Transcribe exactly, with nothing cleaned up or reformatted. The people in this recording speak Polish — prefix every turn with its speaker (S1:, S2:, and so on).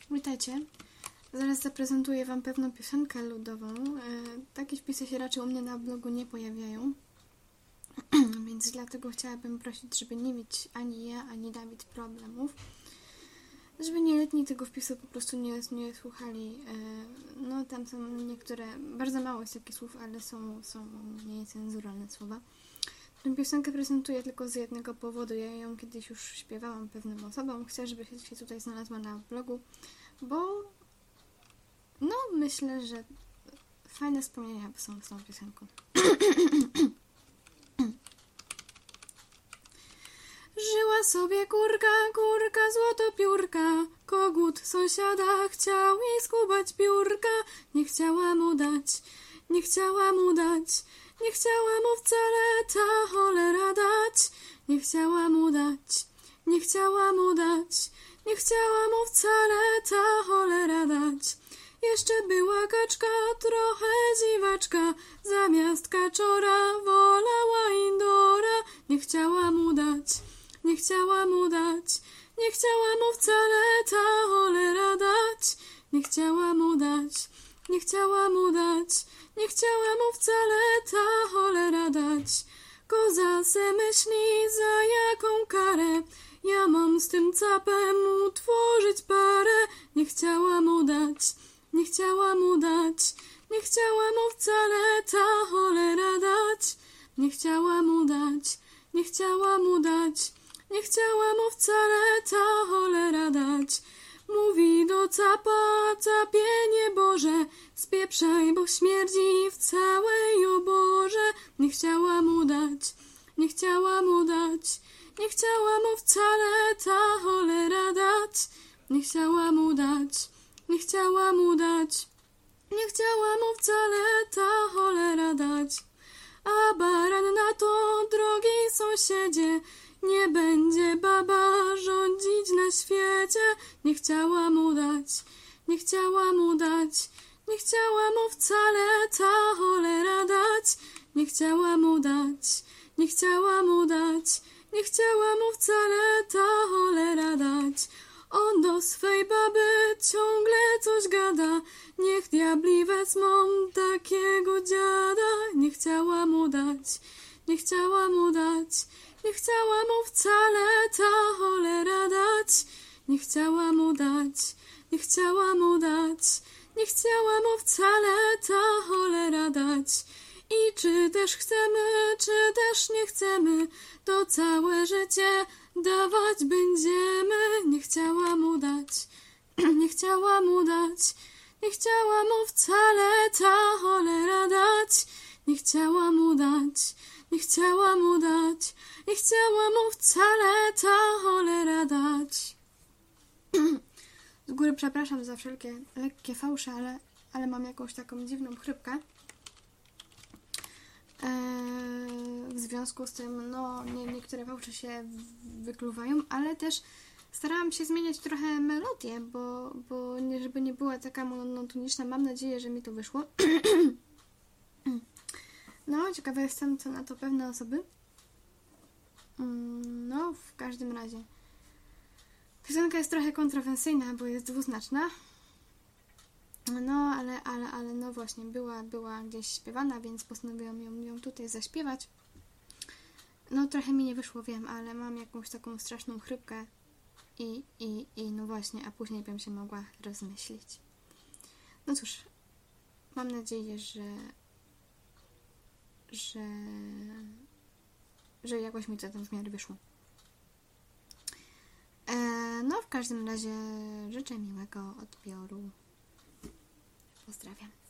S1: Witajcie. Zaraz zaprezentuję Wam pewną piosenkę ludową. Takie wpisy się raczej u mnie na blogu nie pojawiają. Więc dlatego chciałabym prosić, żeby nie mieć ani ja, ani Dawid problemów. Żeby nieletni tego wpisu po prostu nie, nie słuchali. No tam są niektóre, bardzo mało jest takich słów, ale są, są niecenzuralne słowa. Tę piosenkę prezentuję tylko z jednego powodu. Ja ją kiedyś już śpiewałam pewnym osobom. Chcę, żeby się tutaj znalazła na blogu, bo no myślę, że fajne wspomnienia są z tą piosenką. Żyła sobie kurka, kurka złotopiórka, kogut sąsiada chciał jej skubać piórka. Nie chciała mu dać, nie chciała mu dać, nie chciała mu wcale ta cholera dać. Nie chciała mu dać, nie chciała mu dać, nie chciała mu wcale ta cholera dać. Jeszcze była kaczka, trochę dziwaczka, zamiast kaczora wolała indora. Nie chciała mu dać, nie chciała mu dać, nie chciała mu wcale ta cholera dać. Nie chciała mu dać, nie chciała mu dać, nie chciała mu wcale ta cholera dać. Koza se myśli, za jaką karę ja mam z tym capem utworzyć parę. Nie chciała mu dać, nie chciała mu dać, nie chciała mu wcale ta cholera dać. Nie chciała mu dać, nie chciała mu dać, nie chciała mu wcale ta cholera dać. Mówi do capa, capie nieboże, spieprzaj, bo śmierdzi w całej oborze. Nie chciała mu dać, nie chciała mu dać, nie chciała mu wcale ta cholera dać. Nie chciała mu dać, nie chciała mu dać, nie chciała mu wcale ta cholera dać. A baran na to, drogi sąsiedzie, nie będzie baba rządzić na świecie. Nie chciała mu dać, nie chciała mu dać, nie chciała mu wcale ta cholera dać. Nie chciała mu dać, nie chciała mu dać, nie chciała mu wcale ta cholera dać. On do swej baby ciągle coś gada, niech diabli wezmą takiego dziada. Nie chciała mu dać, nie chciała mu dać, nie chciała mu wcale ta cholera dać. Nie chciała mu dać, nie chciała mu dać, nie chciała mu wcale ta cholera dać. I czy też chcemy, czy też nie chcemy, to całe życie dawać będziemy. Nie chciała mu dać, nie chciała mu dać, nie chciała mu wcale ta cholera dać. Nie chciała mu dać, nie chciała mu dać, nie chciała mu wcale ta cholera dać. Z góry przepraszam za wszelkie lekkie fałsze, ale, ale mam jakąś taką dziwną chrypkę. W związku z tym, no, nie, niektóre fałsze się wykluwają, ale też starałam się zmieniać trochę melodię, bo, bo nie, żeby nie była taka monotoniczna. Mam nadzieję, że mi to wyszło. No, ciekawa jestem, co na to pewne osoby. No, w każdym razie. Piosenka jest trochę kontrowersyjna, bo jest dwuznaczna. No, ale, ale, ale no właśnie, była, była gdzieś śpiewana, więc postanowiłam ją, ją tutaj zaśpiewać. No, trochę mi nie wyszło, wiem, ale mam jakąś taką straszną chrypkę i, i, i no właśnie, a później bym się mogła rozmyślić. No cóż, mam nadzieję, że że że jakoś mi to tam w miarę wyszło. E, no, w każdym razie życzę miłego odbioru. Pozdrawiam.